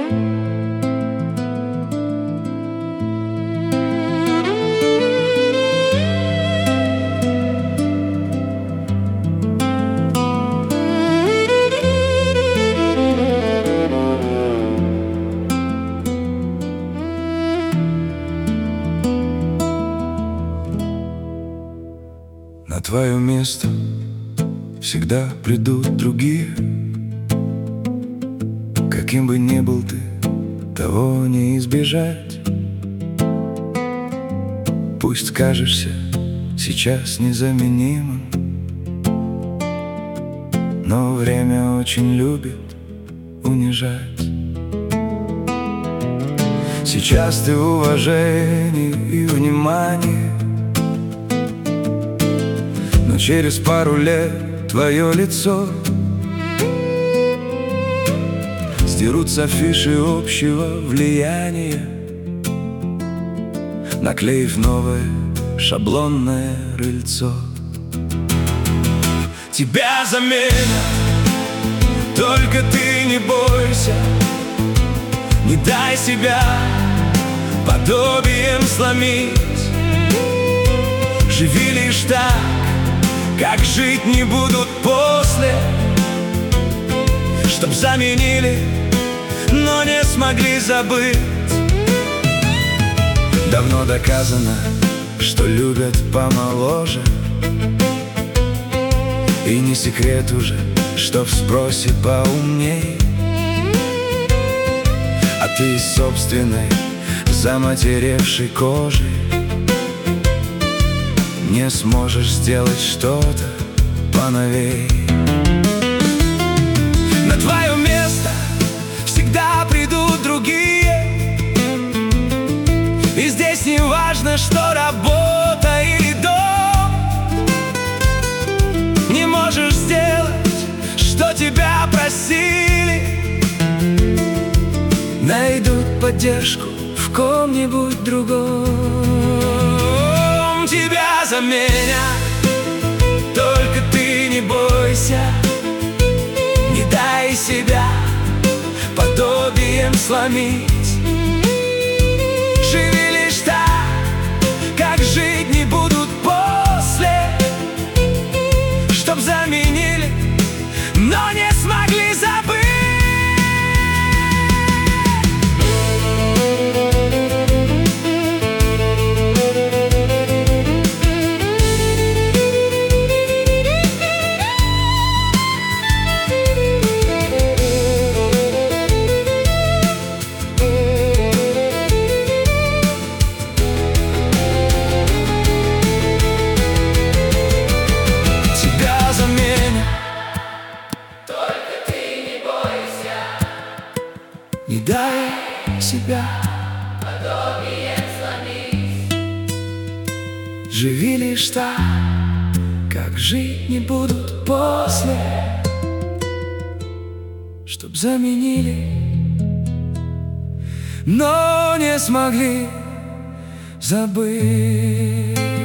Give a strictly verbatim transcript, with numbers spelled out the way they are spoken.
На твое место всегда придут другие. Каким бы ни был ты, того не избежать. Пусть кажешься сейчас незаменимым, но время очень любит унижать. Сейчас ты уважение и внимание, но через пару лет твое лицо сдерут с афиши общего влияния, наклеив новое шаблонное рыльцо. Тебя заменят, только ты не бойся. Не дай себя подобием сломить. Живи лишь так, как жить не будут после, чтоб заменили, но не смогли забыть. Давно доказано, что любят помоложе, и не секрет уже, что в спросе поумней. А ты из собственной заматеревшей кожи не сможешь сделать что-то поновей. На твое место всегда придут другие, и здесь не важно, что работа или дом. Не можешь сделать, что тебя просили, найдут поддержку в ком-нибудь другом. Тебя заменят, только ты не бойся. Не дай себя подобием сломить. Живи лишь так, как жить не будут после, чтоб заменили, но не смогли забыть. Не дай себя подобием сломить. Живи лишь так, как жить не будут после, чтоб заменили, но не смогли забыть.